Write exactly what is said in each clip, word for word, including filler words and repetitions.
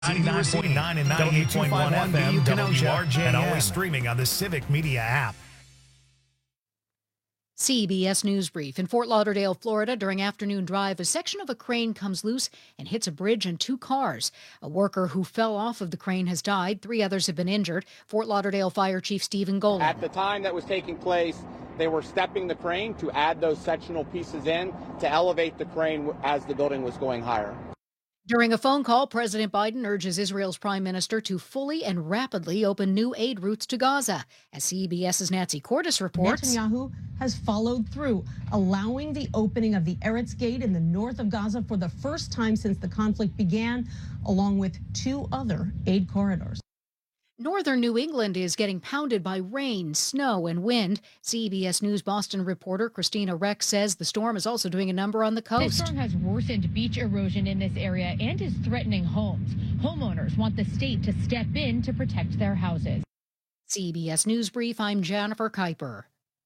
ninety-nine point nine and ninety-eight point one F M, W R J N, and always streaming on the Civic Media app. C B S News Brief. In Fort Lauderdale, Florida, during afternoon drive, a section of a crane comes loose and hits a bridge and two cars. A worker who fell off of the crane has died. Three others have been injured. Fort Lauderdale Fire Chief Stephen Golan. At the time that was taking place, they were stepping the crane to add those sectional pieces in to elevate the crane as the building was going higher. During a phone call, President Biden urges Israel's prime minister to fully and rapidly open new aid routes to Gaza. As CBS's Nancy Cordes reports, Netanyahu has followed through, allowing the opening of the Eretz Gate in the north of Gaza for the first time since the conflict began, along with two other aid corridors. Northern New England is getting pounded by rain, snow, and wind. C B S News Boston reporter Christina Rex says the storm is also doing a number on the coast. This storm has worsened beach erosion in this area and is threatening homes. Homeowners want the state to step in to protect their houses. C B S News Brief, I'm Jennifer Kuiper.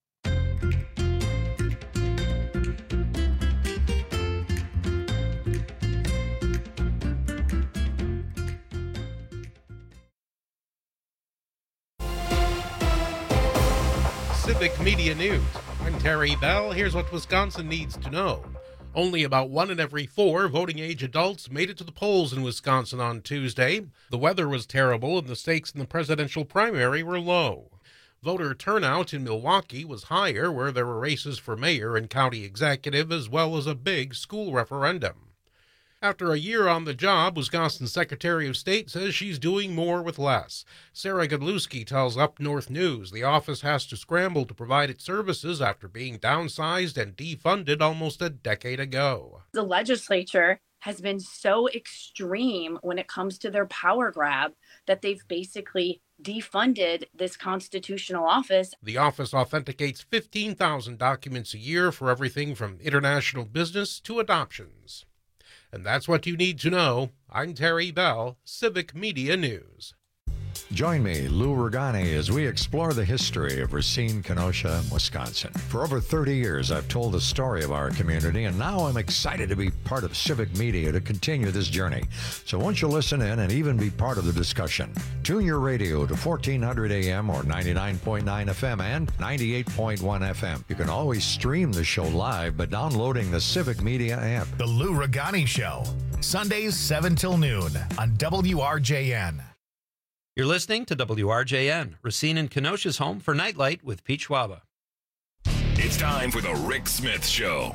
Civic Media News. I'm Terry Bell. Here's what Wisconsin needs to know. Only about one in every four voting-age adults made it to the polls in Wisconsin on Tuesday. The weather was terrible and the stakes in the presidential primary were low. Voter turnout in Milwaukee was higher, where there were races for mayor and county executive, as well as a big school referendum. After a year on the job, Wisconsin Secretary of State says she's doing more with less. Sarah Godlewski tells Up North News the office has to scramble to provide its services after being downsized and defunded almost a decade ago. The legislature has been so extreme when it comes to their power grab that they've basically defunded this constitutional office. The office authenticates fifteen thousand documents a year for everything from international business to adoptions. And that's what you need to know. I'm Terry Bell, Civic Media News. Join me, Lou Ragani, as we explore the history of Racine, Kenosha, Wisconsin. For over thirty years, I've told the story of our community, and now I'm excited to be part of Civic Media to continue this journey. So won't you listen in and even be part of the discussion? Tune your radio to fourteen hundred A M or ninety-nine point nine F M and ninety-eight point one F M. You can always stream the show live by downloading the Civic Media app. The Lou Ragani Show, Sundays seven till noon on W R J N. You're listening to W R J N, Racine and Kenosha's home for Nightlight with Pete Schwaba. It's time for the Rick Smith Show.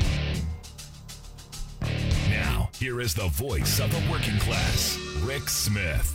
Now, here is the voice of the working class, Rick Smith.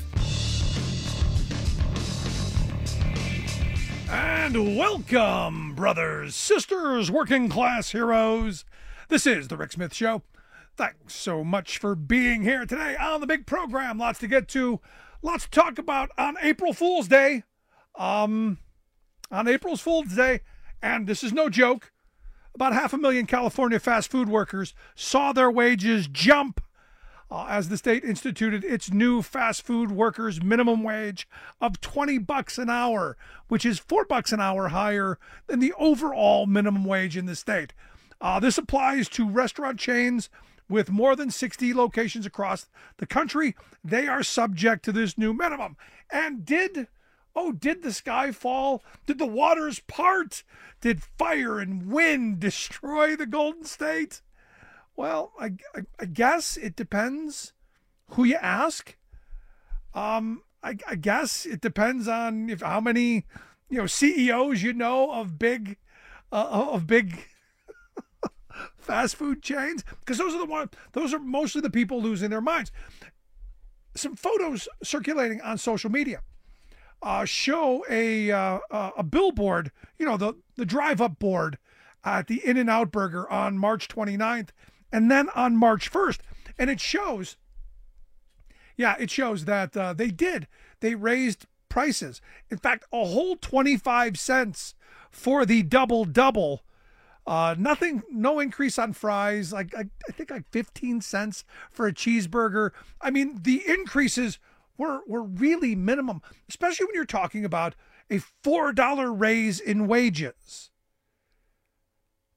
And welcome, brothers, sisters, working class heroes. This is the Rick Smith Show. Thanks so much for being here today on the big program. Lots to get to. Lots to talk about on April Fool's Day. Um, on April Fool's Day, and this is no joke, about half a million California fast food workers saw their wages jump uh, as the state instituted its new fast food workers minimum wage of twenty bucks an hour, which is four bucks an hour higher than the overall minimum wage in the state. Uh, this applies to restaurant chains with more than sixty locations across the country. They are subject to this new minimum. And did, oh, did the sky fall? Did the waters part? Did fire and wind destroy the Golden State? Well, I, I, I guess it depends who you ask. Um, I, I guess it depends on if how many, you know, C E Os you know of big, uh, of big fast food chains, because those are the one those are mostly the people losing their minds. Some photos circulating on social media uh, show a uh, a billboard, you know, the the drive-up board at the In-N-Out Burger on March twenty-ninth, and then on March first, and it shows, yeah, it shows that uh, they did they raised prices. In fact, a whole twenty-five cents for the double double. Uh, nothing, no increase on fries. Like I, I think like fifteen cents for a cheeseburger. I mean, the increases were were really minimum, especially when you're talking about a four dollar raise in wages.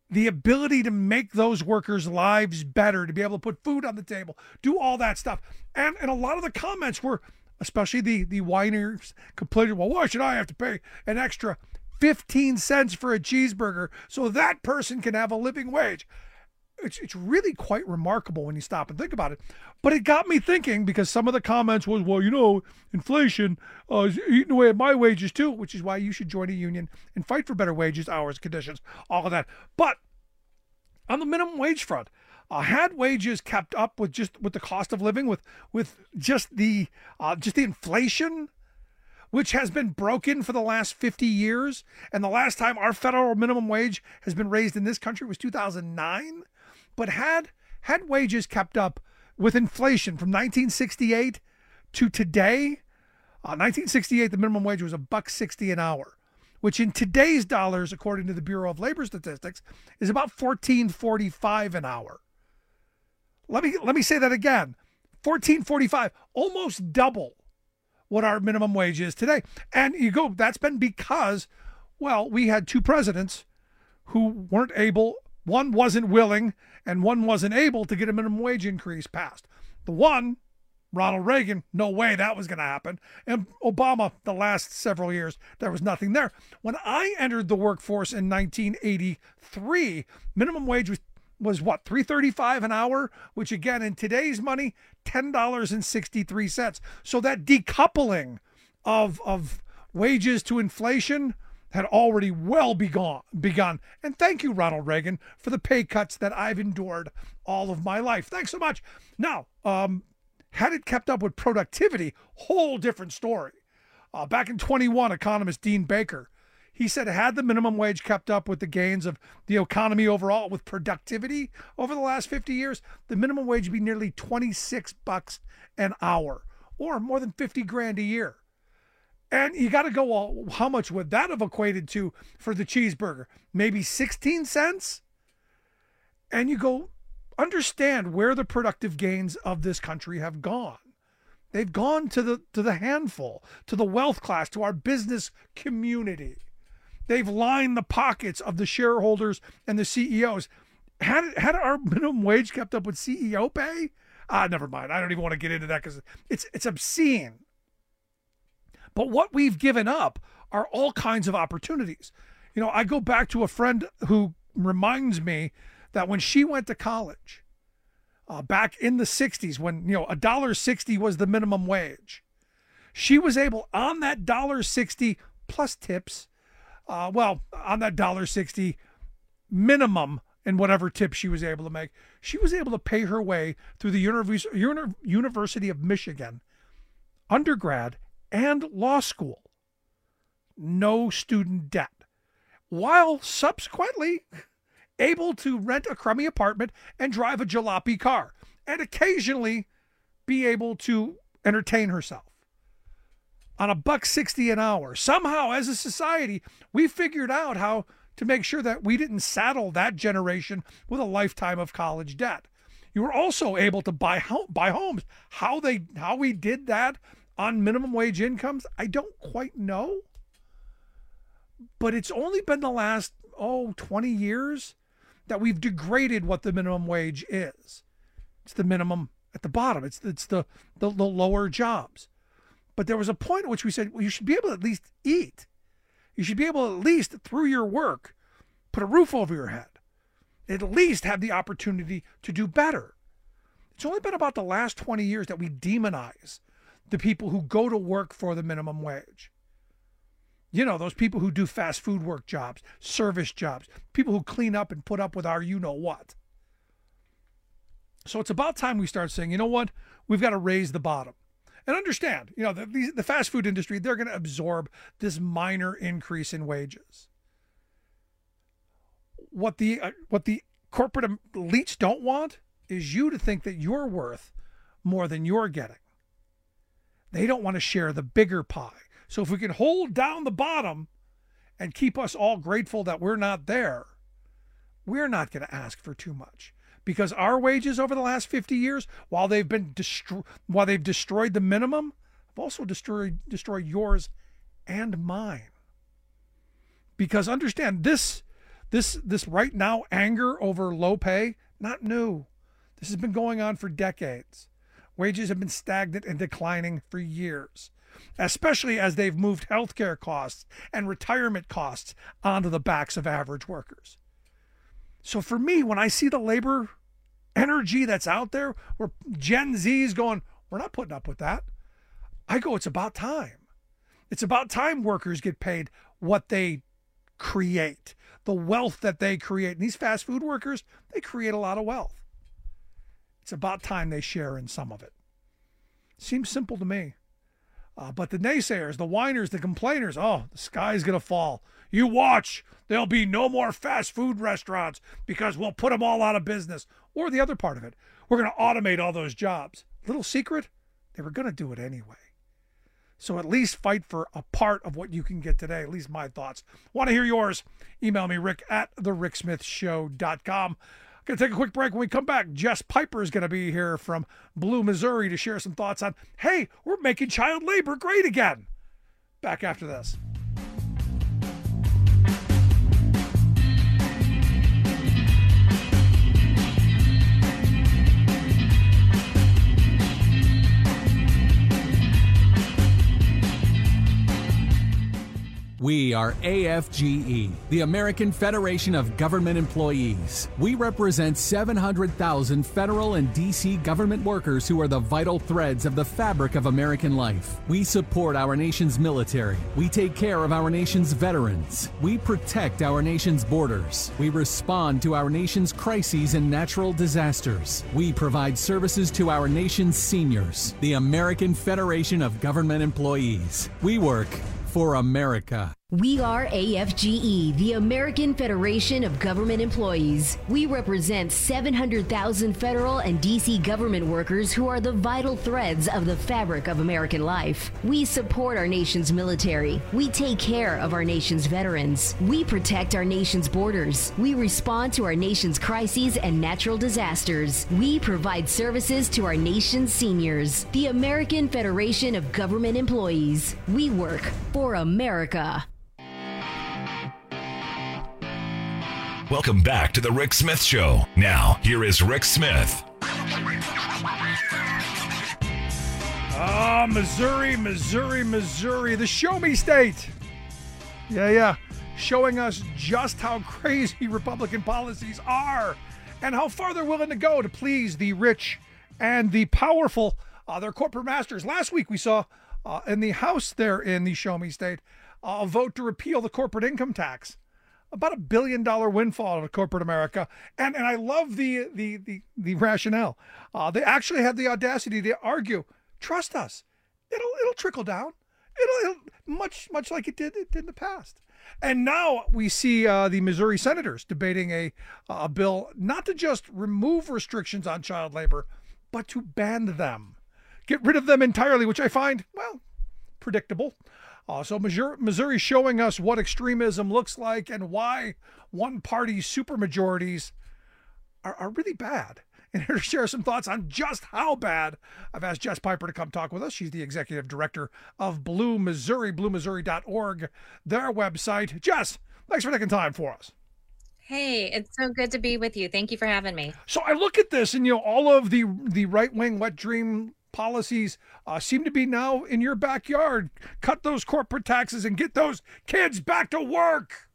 the ability to make those workers' lives better, to be able to put food on the table, do all that stuff. And and a lot of the comments were, especially the, the whiners, complaining, well, why should I have to pay an extra fifteen cents for a cheeseburger so that person can have a living wage? It's, it's really quite remarkable when you stop and think about it. But it got me thinking, because some of the comments was, well, you know, inflation uh, is eating away at my wages too, which is why you should join a union and fight for better wages, hours, conditions, all of that. But on the minimum wage front, uh, had wages kept up with just with the cost of living, with with just the uh, just the inflation, which has been broken for the last fifty years, and the last time our federal minimum wage has been raised in this country was two thousand nine. But had had wages kept up with inflation from nineteen sixty-eight to today, uh, nineteen sixty-eight, the minimum wage was a buck sixty an hour, which in today's dollars, according to the Bureau of Labor Statistics, is about fourteen forty-five an hour. Let me let me say that again, fourteen forty-five, almost double what our minimum wage is today. And you go, that's been because, well, we had two presidents who weren't able. One wasn't willing and one wasn't able to get a minimum wage increase passed. The one, Ronald Reagan, no way that was going to happen. And Obama, the last several years, there was nothing there. When I entered the workforce in nineteen eighty-three, minimum wage was, was what, three thirty-five an hour, which again, in today's money, ten dollars and sixty-three cents. So that decoupling of, of wages to inflation had already well begun, begun. And thank you, Ronald Reagan, for the pay cuts that I've endured all of my life. Thanks so much. Now, um, had it kept up with productivity, whole different story. Uh, back in twenty-one, economist Dean Baker, he said, had the minimum wage kept up with the gains of the economy overall, with productivity over the last fifty years, the minimum wage would be nearly twenty-six bucks an hour, or more than fifty grand a year. And you got to go, well, how much would that have equated to for the cheeseburger? Maybe sixteen cents? And you go, understand where the productive gains of this country have gone. They've gone to the to the handful, to the wealth class, to our business community. They've lined the pockets of the shareholders and the C E Os. Had it, had our minimum wage kept up with C E O pay? Ah, never mind. I don't even want to get into that because it's it's obscene. But what we've given up are all kinds of opportunities. You know, I go back to a friend who reminds me that when she went to college, uh, back in the sixties, when, you know, a dollar sixty was the minimum wage, she was able, on that dollar sixty plus tips, uh, well, on that dollar sixty minimum and whatever tips she was able to make, she was able to pay her way through the Univers- Uni- University of Michigan, undergrad, and law school, no student debt, while subsequently able to rent a crummy apartment and drive a jalopy car, and occasionally be able to entertain herself on a buck sixty an hour. Somehow, as a society, we figured out how to make sure that we didn't saddle that generation with a lifetime of college debt. You were also able to buy home, buy homes. How they how we did that on minimum wage incomes, I don't quite know. But it's only been the last, oh, twenty years that we've degraded what the minimum wage is. It's the minimum at the bottom. It's it's the, the, the lower jobs. But there was a point at which we said, well, you should be able to at least eat. You should be able to at least, through your work, put a roof over your head. At least have the opportunity to do better. It's only been about the last twenty years that we demonize the people who go to work for the minimum wage. You know, those people who do fast food work jobs, service jobs, people who clean up and put up with our you-know-what. So it's about time we start saying, you know what, we've got to raise the bottom. And understand, you know, the, the fast food industry, they're going to absorb this minor increase in wages. What the uh, what the corporate elites don't want is you to think that you're worth more than you're getting. They don't want to share the bigger pie. So if we can hold down the bottom and keep us all grateful that we're not there, we're not going to ask for too much. Because our wages over the last fifty years, while they've been destro- while they've destroyed the minimum, have also destroyed destroyed yours and mine. Because understand, this This this right now anger over low pay, not new. This has been going on for decades. Wages have been stagnant and declining for years, especially as they've moved healthcare costs and retirement costs onto the backs of average workers. So for me, when I see the labor energy that's out there, where Gen Z's going, we're not putting up with that, I go, it's about time. It's about time workers get paid what they create, the wealth that they create. And these fast food workers, they create a lot of wealth. It's about time they share in some of it. Seems simple to me. Uh, but the naysayers, the whiners, the complainers, oh, the sky's going to fall. You watch. There'll be no more fast food restaurants because we'll put them all out of business. Or the other part of it, we're going to automate all those jobs. Little secret, they were going to do it anyway. So at least fight for a part of what you can get today. At least my thoughts. Want to hear yours? Email me, Rick at the rick smith show dot com. Going to take a quick break. When we come back, Jess Piper is going to be here from Blue, Missouri to share some thoughts on, hey, we're making child labor great again. Back after this. We are A F G E, the American Federation of Government Employees. We represent seven hundred thousand federal and D C government workers who are the vital threads of the fabric of American life. We support our nation's military. We take care of our nation's veterans. We protect our nation's borders. We respond to our nation's crises and natural disasters. We provide services to our nation's seniors. The American Federation of Government Employees. We work for America. We are A F G E, the American Federation of Government Employees. We represent seven hundred thousand federal and D C government workers who are the vital threads of the fabric of American life. We support our nation's military. We take care of our nation's veterans. We protect our nation's borders. We respond to our nation's crises and natural disasters. We provide services to our nation's seniors. The American Federation of Government Employees. We work for America. Welcome back to the Rick Smith Show. Now, here is Rick Smith. Ah, Missouri, Missouri, Missouri, the show me state. Yeah, yeah, showing us just how crazy Republican policies are and how far they're willing to go to please the rich and the powerful, uh, their corporate masters. Last week we saw uh, in the House there in the show me state uh, a vote to repeal the corporate income tax. About a billion dollar windfall to corporate America. And and I love the the the, the rationale. Uh, they actually had the audacity to argue, trust us, it'll it'll trickle down. It'll, it'll much much like it did it did in the past. And now we see uh, the Missouri senators debating a a bill not to just remove restrictions on child labor, but to ban them, get rid of them entirely, which I find, well, predictable. Uh, so Missouri showing us what extremism looks like and why one-party supermajorities are, are really bad. And here to share some thoughts on just how bad, I've asked Jess Piper to come talk with us. She's the executive director of Blue Missouri, blue missouri dot org, their website. Jess, thanks for taking time for us. Hey, it's so good to be with you. Thank you for having me. So I look at this and, you know, all of the, the right-wing wet dream policies uh, seem to be now in your backyard. Cut those corporate taxes and get those kids back to work.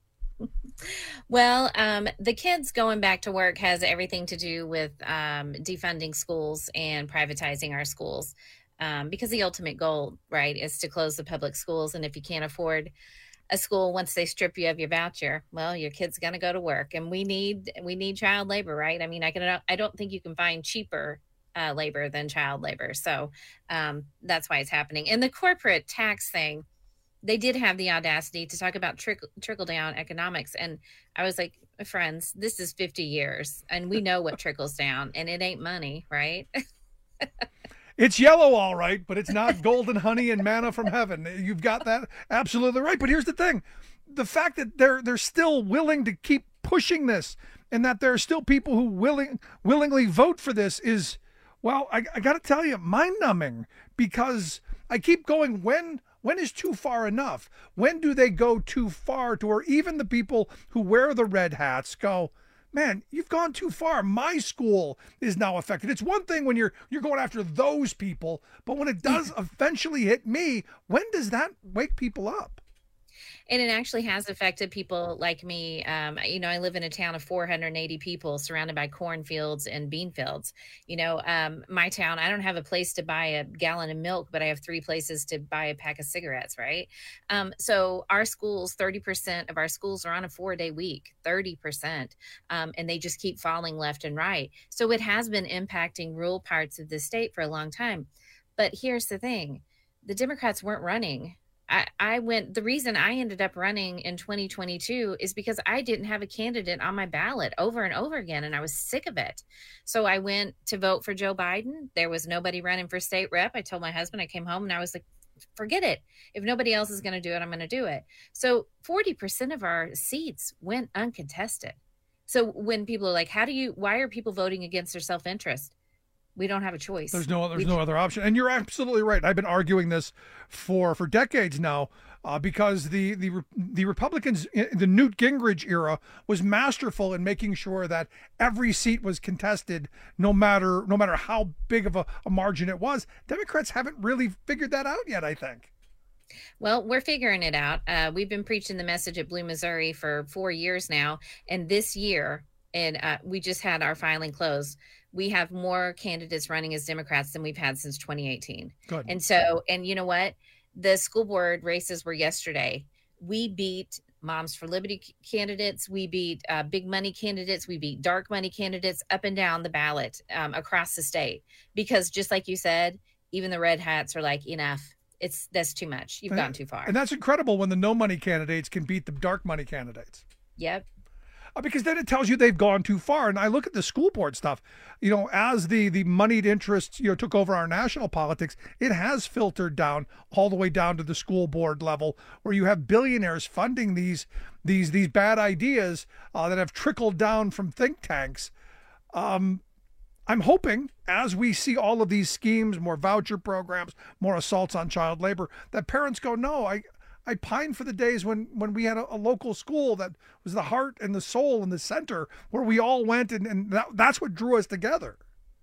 Well, um, the kids going back to work has everything to do with um, defunding schools and privatizing our schools, um, because the ultimate goal, right, is to close the public schools. And if you can't afford a school once they strip you of your voucher, well, your kid's going to go to work. And we need we need child labor, right? I mean, I can I don't think you can find cheaper Uh, labor than child labor. So um, that's why it's happening. And the corporate tax thing, they did have the audacity to talk about trickle, trickle down economics. And I was like, friends, this is fifty years and we know what trickles down, and it ain't money, right? It's yellow, all right, but it's not golden honey and manna from heaven. You've got that absolutely right. But here's the thing. The fact that they're they're still willing to keep pushing this, and that there are still people who willing willingly vote for this is, well, I, I got to tell you, mind-numbing, because I keep going, when when is too far enough? When do they go too far to where even the people who wear the red hats go, man, you've gone too far. My school is now affected. It's one thing when you're you're going after those people, but when it does eventually hit me, when does that wake people up? And it actually has affected people like me. Um, you know, I live in a town of four hundred eighty people surrounded by cornfields and bean fields. You know, um, my town, I don't have a place to buy a gallon of milk, but I have three places to buy a pack of cigarettes, right? Um, so our schools, thirty percent of our schools are on a four-day week, thirty percent, um, and they just keep falling left and right. So it has been impacting rural parts of the state for a long time. But here's the thing. The Democrats weren't running. I, I went, the reason I ended up running in twenty twenty-two is because I didn't have a candidate on my ballot over and over again, and I was sick of it. So I went to vote for Joe Biden. There was nobody running for state rep. I told my husband, I came home and I was like, forget it. If nobody else is going to do it, I'm going to do it. So forty percent of our seats went uncontested. So when people are like, how do you, why are people voting against their self-interest? We don't have a choice. There's no, there's we, no other option. And you're absolutely right. I've been arguing this for, for decades now, uh, because the, the, the Republicans in the Newt Gingrich era was masterful in making sure that every seat was contested, no matter, no matter how big of a, a margin it was. Democrats haven't really figured that out yet, I think. Well, we're figuring it out. Uh, we've been preaching the message at Blue, Missouri for four years now. And this year, and uh, we just had our filing close, we have more candidates running as Democrats than we've had since twenty eighteen. Good. And so, and you know what? The school board races were yesterday. We beat Moms for Liberty candidates. We beat uh, big money candidates. We beat dark money candidates up and down the ballot um, across the state. Because just like you said, even the red hats are like, enough. It's that's too much. You've and, gone too far. And that's incredible when the no money candidates can beat the dark money candidates. Yep. Uh, because then it tells you they've gone too far. And I look at the school board stuff, you know, as the the moneyed interests, you know, took over our national politics, it has filtered down all the way down to the school board level, where you have billionaires funding these these these bad ideas uh, that have trickled down from think tanks. Um, I'm hoping as we see all of these schemes, more voucher programs, more assaults on child labor, that parents go, no, I I pine for the days when, when we had a, a local school that was the heart and the soul and the center where we all went, and, and that, that's what drew us together.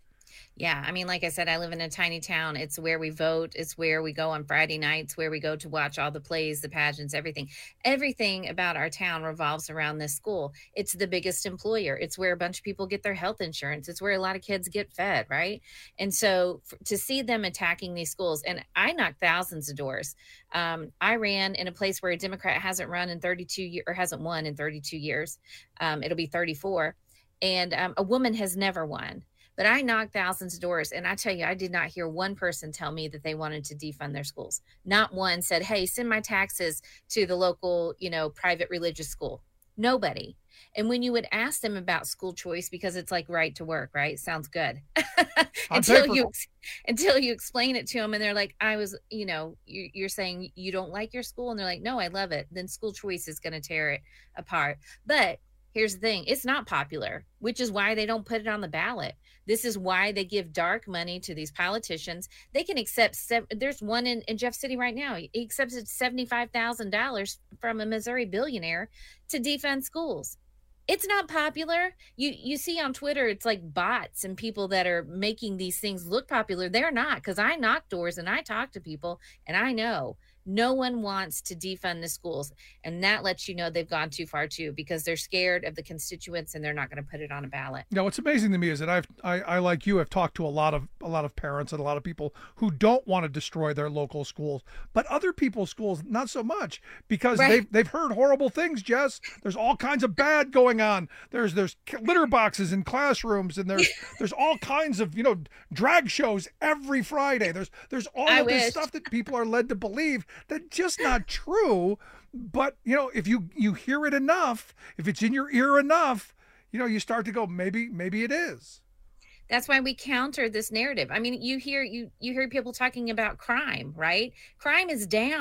Yeah. I mean, like I said, I live in a tiny town. It's where we vote. It's where we go on Friday nights, where we go to watch all the plays, the pageants, everything. Everything about our town revolves around this school. It's the biggest employer. It's where a bunch of people get their health insurance. It's where a lot of kids get fed, right? And so f- to see them attacking these schools, and I knocked thousands of doors. Um, I ran in a place where a Democrat hasn't run in thirty-two years, or hasn't won in thirty-two years. Um, it'll be thirty-four. And um, a woman has never won. But I knocked thousands of doors, and I tell you, I did not hear one person tell me that they wanted to defund their schools. Not one said, hey, send my taxes to the local, you know, private religious school. Nobody. And when you would ask them about school choice, because it's like right to work, right? Sounds good. until you until you explain it to them, and they're like, I was, you know, you, you're saying you don't like your school, and they're like, no, I love it. Then school choice is going to tear it apart. But here's the thing, it's not popular, which is why they don't put it on the ballot. This is why they give dark money to these politicians. They can accept, sev- there's one in, in Jeff City right now. He accepted seventy-five thousand dollars from a Missouri billionaire to defund schools. It's not popular. You you see on Twitter, it's like bots and people that are making these things look popular. They're not, because I knock doors and I talk to people, and I know no one wants to defund the schools. And that lets you know they've gone too far too, because they're scared of the constituents and they're not going to put it on a ballot. Now, what's amazing to me is that I've, I, I, like you, have talked to a lot of, a lot of parents and a lot of people who don't want to destroy their local schools, but other people's schools, not so much, because right. they've, they've heard horrible things, Jess. There's all kinds of bad going on. There's, there's litter boxes in classrooms, and there's, there's all kinds of, you know, drag shows every Friday. There's, there's all I of wish. this stuff that people are led to believe that's just not true. But, you know, if you, you hear it enough, if it's in your ear enough, you know, you start to go, maybe, maybe it is. That's why we counter this narrative. I mean, you hear you you hear people talking about crime, right? Crime is down.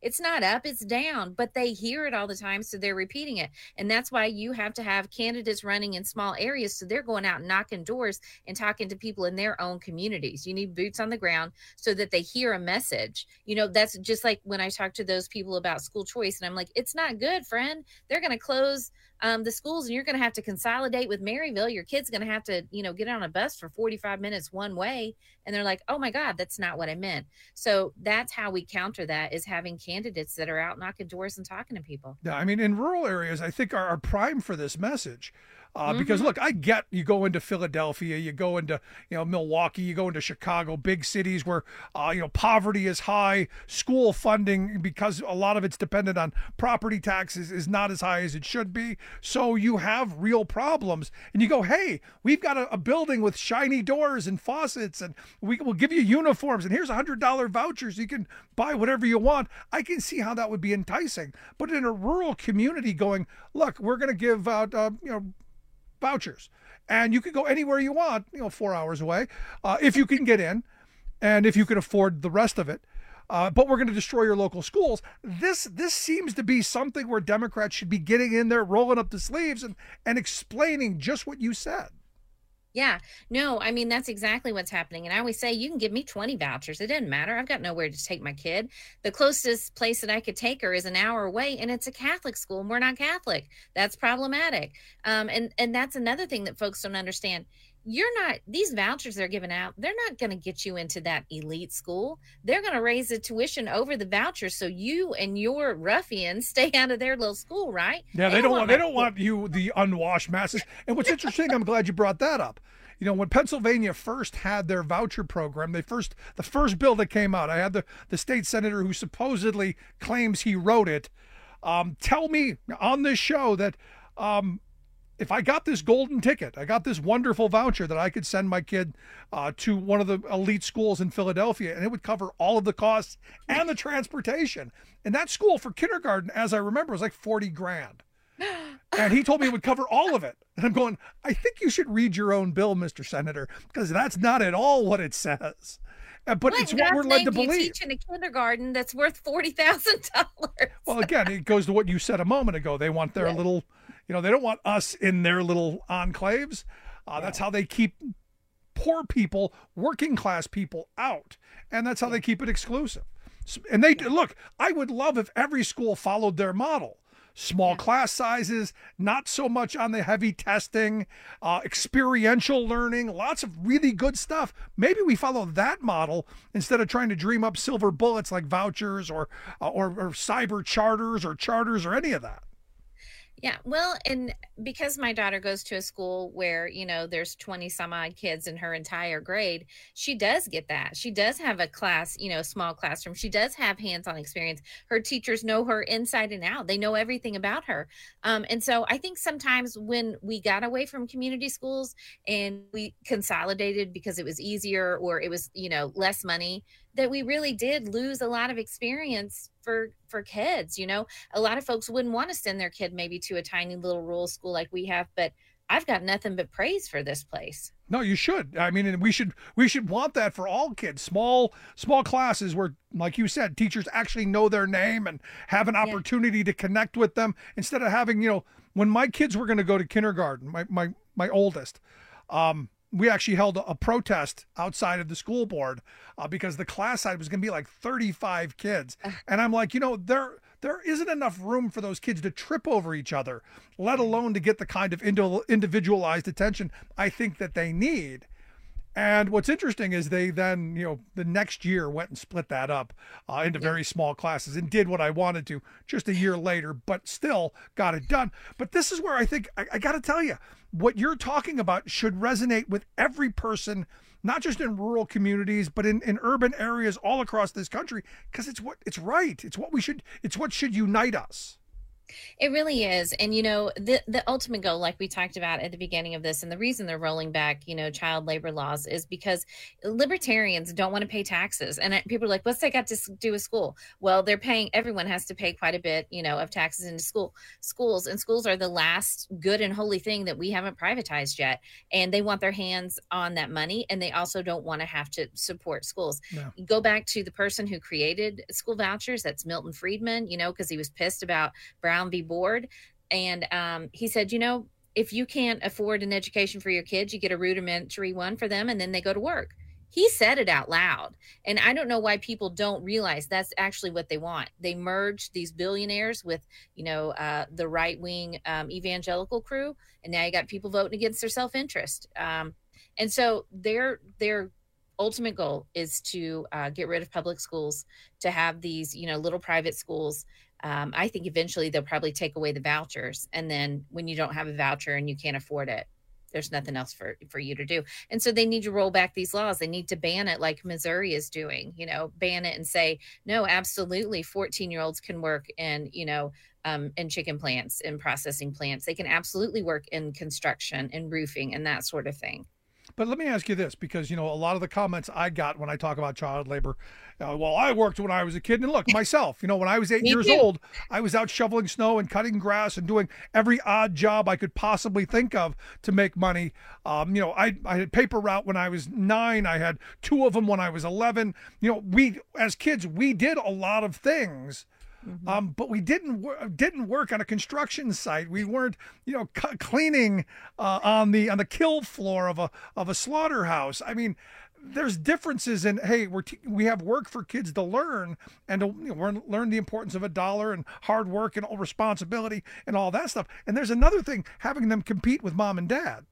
It's not up, it's down, but they hear it all the time, so they're repeating it. And that's why you have to have candidates running in small areas, so they're going out and knocking doors and talking to people in their own communities. You need boots on the ground so that they hear a message. You know, that's just like when I talk to those people about school choice, and I'm like, it's not good, friend. They're going to close um, the schools, and you're going to have to consolidate with Maryville. Your kid's going to have to, you know, get on a bus for forty-five minutes one way. And they're like, oh my God, that's not what I meant. So that's how we counter that, is having candidates that are out knocking doors and talking to people. Yeah, I mean, in rural areas, I think are, are prime for this message. Uh, Mhm. Because look, I get you go into Philadelphia, you go into, you know, Milwaukee, you go into Chicago, big cities where, uh, you know, poverty is high, school funding, because a lot of it's dependent on property taxes, is not as high as it should be. So you have real problems, and you go, hey, we've got a, a building with shiny doors and faucets, and we will give you uniforms, and here's a hundred dollar vouchers. You can buy whatever you want. I can see how that would be enticing. But in a rural community, going, look, we're going to give out, uh, you know, vouchers, and you can go anywhere you want, you know, four hours away, uh, if you can get in, and if you can afford the rest of it. Uh, but we're going to destroy your local schools. This this seems to be something where Democrats should be getting in there, rolling up the sleeves, and and explaining just what you said. Yeah, no, I mean, that's exactly what's happening. And I always say, you can give me twenty vouchers. It doesn't matter. I've got nowhere to take my kid. The closest place that I could take her is an hour away, and it's a Catholic school, and we're not Catholic. That's problematic. Um, and, and that's another thing that folks don't understand. You're not, these vouchers they're giving out, they're not going to get you into that elite school. They're going to raise the tuition over the vouchers so you and your ruffians stay out of their little school, right? Yeah, they, they don't want they don't want you, the unwashed masses. And what's interesting, I'm glad you brought that up. You know, when Pennsylvania first had their voucher program, they first the first bill that came out, I had the, the state senator who supposedly claims he wrote it, um, tell me on this show that um, if I got this golden ticket, I got this wonderful voucher that I could send my kid uh, to one of the elite schools in Philadelphia, and it would cover all of the costs and the transportation. And that school for kindergarten, as I remember, was like forty grand. And he told me it would cover all of it. And I'm going, I think you should read your own bill, Mister Senator, because that's not at all what it says. Uh, But What it's what we're God led name to do you believe. teach in a kindergarten that's worth forty thousand dollars? Well, again, it goes to what you said a moment ago. They want their Yeah. little, you know, they don't want us in their little enclaves. Uh, That's how they keep poor people, working class people out. And that's how they keep it exclusive. S- And they look, I would love if every school followed their model. Small class sizes, not so much on the heavy testing, uh, experiential learning, lots of really good stuff. Maybe we follow that model instead of trying to dream up silver bullets like vouchers or, uh, or, or cyber charters or charters or any of that. Yeah, well, and because my daughter goes to a school where, you know, there's twenty some odd kids in her entire grade, she does get that. She does have a class, you know, small classroom. She does have hands-on experience. Her teachers know her inside and out. They know everything about her. Um, and so I think sometimes when we got away from community schools and we consolidated because it was easier or it was, you know, less money, that we really did lose a lot of experience for for kids. You know, a lot of folks wouldn't want to send their kid maybe to a tiny little rural school like we have, but I've got nothing but praise for this place. No, you should. I mean, and we should we should want that for all kids. Small small classes where, like you said, teachers actually know their name and have an opportunity to connect with them instead of having, you know, when my kids were going to go to kindergarten, my my my oldest, um, we actually held a, a protest outside of the school board uh, because the class size was going to be like thirty-five kids, and I'm like, you know, there. There isn't enough room for those kids to trip over each other, let alone to get the kind of indi- individualized attention I think that they need. And what's interesting is they then, you know, the next year went and split that up uh, into very small classes and did what I wanted to just a year later, but still got it done. But this is where I think, I, I got to tell you, what you're talking about should resonate with every person, not just in rural communities, but in, in urban areas all across this country, because it's what it's right. It's what we should, it's what should unite us. It really is. And, you know, the, the ultimate goal, like we talked about at the beginning of this, and the reason they're rolling back, you know, child labor laws is because libertarians don't want to pay taxes. And people are like, what's that got to do with school? Well, they're paying, everyone has to pay quite a bit, you know, of taxes into school schools. And schools are the last good and holy thing that we haven't privatized yet. And they want their hands on that money. And they also don't want to have to support schools. No. Go back to the person who created school vouchers. That's Milton Friedman, you know, because he was pissed about Brown v. Board. And um, he said, you know, if you can't afford an education for your kids, you get a rudimentary one for them and then they go to work. He said it out loud. And I don't know why people don't realize that's actually what they want. They merged these billionaires with, you know, uh, the right wing um, evangelical crew. And now you got people voting against their self-interest. Um, and so their, their ultimate goal is to uh, get rid of public schools, to have these, you know, little private schools. Um, I think eventually they'll probably take away the vouchers. And then when you don't have a voucher and you can't afford it, there's nothing else for, for you to do. And so they need to roll back these laws. They need to ban it like Missouri is doing, you know, ban it and say, no, absolutely. fourteen year olds can work in, you know, um, in chicken plants and processing plants. They can absolutely work in construction and roofing and that sort of thing. But let me ask you this, because, you know, a lot of the comments I got when I talk about child labor, uh, well, I worked when I was a kid. And look, myself, you know, when I was eight years too. old, I was out shoveling snow and cutting grass and doing every odd job I could possibly think of to make money. Um, you know, I, I had paper route when I was nine. I had two of them when I was eleven. You know, we, as kids, we did a lot of things. Mm-hmm. Um, but we didn't wor- didn't work on a construction site. We weren't, you know, c- cleaning uh, on the on the kill floor of a of a slaughterhouse. I mean, there's differences in, hey, we're t- we have work for kids to learn and to, you know, learn the importance of a dollar and hard work and responsibility and all that stuff. And there's another thing, having them compete with mom and dad.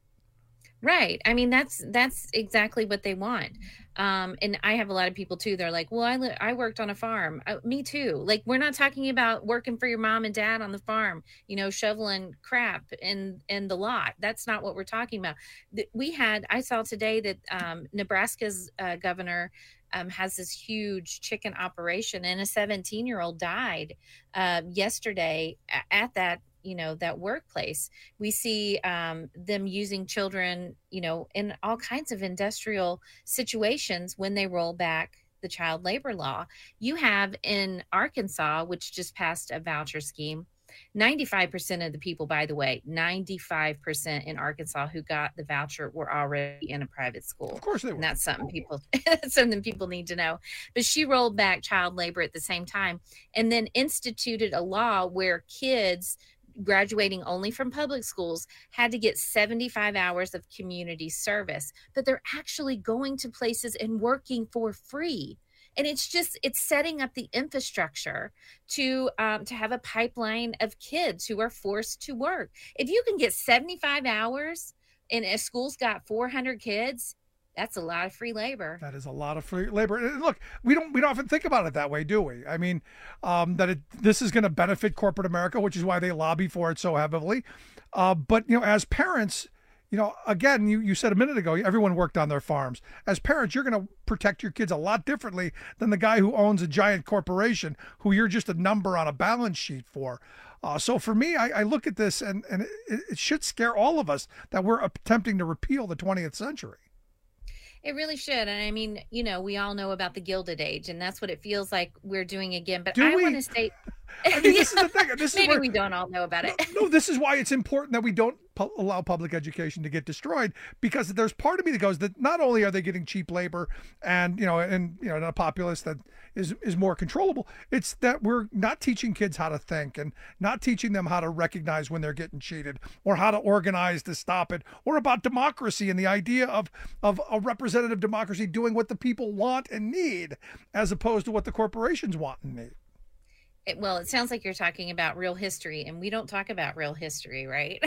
Right. I mean, that's that's exactly what they want. Um, and I have a lot of people, too. They're like, well, I, li- I worked on a farm. Uh, me, too. Like, we're not talking about working for your mom and dad on the farm, you know, shoveling crap in, in the lot. That's not what we're talking about. We had I saw today that um, Nebraska's uh, governor Um, has this huge chicken operation, and a seventeen year old died uh, yesterday at that, you know, that workplace. We see um, them using children, you know, in all kinds of industrial situations when they roll back the child labor law. You have in Arkansas, which just passed a voucher scheme, ninety-five percent of the people, by the way, ninety-five percent in Arkansas who got the voucher were already in a private school. Of course they were. And that's something people, that's something people need to know. But she rolled back child labor at the same time and then instituted a law where kids graduating only from public schools had to get seventy-five hours of community service, but they're actually going to places and working for free. And it's just, it's setting up the infrastructure to um, to have a pipeline of kids who are forced to work. If you can get seventy-five hours and a school's got four hundred kids, that's a lot of free labor. That is a lot of free labor. And look, we don't we don't often think about it that way, do we? I mean, um, that it, this is going to benefit corporate America, which is why they lobby for it so heavily. Uh, but, you know, as parents, you know, again, you, you said a minute ago, everyone worked on their farms. As parents, you're going to protect your kids a lot differently than the guy who owns a giant corporation who you're just a number on a balance sheet for. Uh, so for me, I, I look at this and, and it, it should scare all of us that we're attempting to repeal the twentieth century. It really should. And I mean, you know, we all know about the Gilded Age, and that's what it feels like we're doing again. But Do I we? want to say, I mean, this is the thing. This maybe is where, we don't all know about it. No, no, this is why it's important that we don't pu- allow public education to get destroyed, because there's part of me that goes that not only are they getting cheap labor and, you know, and, you know, a populace that is, is more controllable, it's that we're not teaching kids how to think and not teaching them how to recognize when they're getting cheated or how to organize to stop it, or about democracy and the idea of, of a representative democracy doing what the people want and need as opposed to what the corporations want and need. It, well, it sounds like you're talking about real history, and we don't talk about real history, right?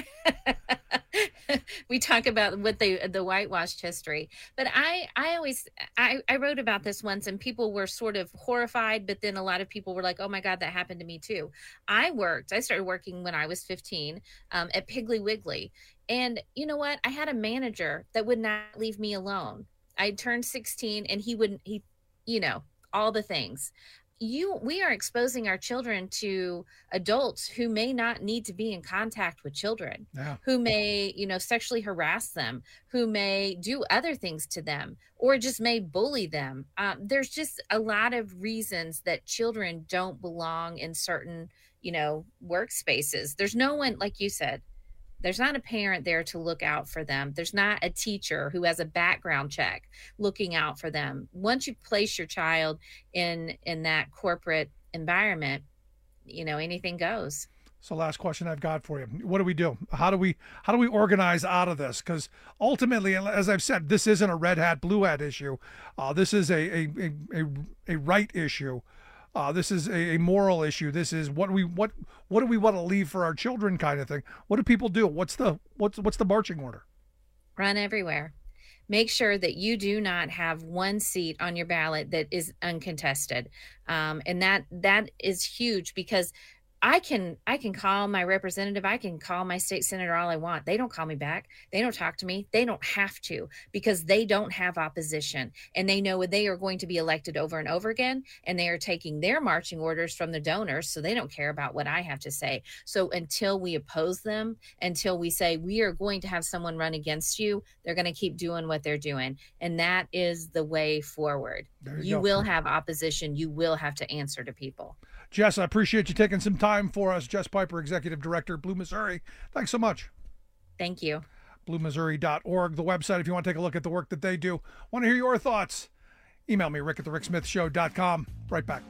We talk about what they, the whitewashed history. But I, I always, I, I wrote about this once, and people were sort of horrified, but then a lot of people were like, oh my God, that happened to me too. I worked, I started working when I was fifteen um, at Piggly Wiggly. And you know what? I had a manager that would not leave me alone. I turned sixteen and he wouldn't, he, you know, all the things. you we are exposing our children to adults who may not need to be in contact with children, yeah. who may, you know, sexually harass them, who may do other things to them, or just may bully them. Um, there's just a lot of reasons that children don't belong in certain, you know, workspaces. There's no one, like you said, there's not a parent there to look out for them. There's not a teacher who has a background check looking out for them. Once you place your child in in that corporate environment, you know, anything goes. So last question I've got for you. What do we do? How do we how do we organize out of this? Because ultimately, as I've said, this isn't a red hat, blue hat issue. Uh, this is a a, a, a, a right issue. Uh, this is a, a moral issue. This is what we what what do we want to leave for our children, kind of thing. What do people do? What's the what's what's the marching order? Run everywhere. Make sure that you do not have one seat on your ballot that is uncontested, um, and that that is huge because I can I can call my representative, I can call my state senator all I want. They don't call me back. They don't talk to me. They don't have to because they don't have opposition. And they know they are going to be elected over and over again. And they are taking their marching orders from the donors. So they don't care about what I have to say. So until we oppose them, until we say we are going to have someone run against you, they're going to keep doing what they're doing. And that is the way forward. There you You go. will have opposition. You will have to answer to people. Jess, I appreciate you taking some time for us. Jess Piper, Executive Director, Blue Missouri. Thanks so much. Thank you. blue missouri dot org, the website, if you want to take a look at the work that they do. Want to hear your thoughts? Email me, rick at the rick smith show dot com. Right back.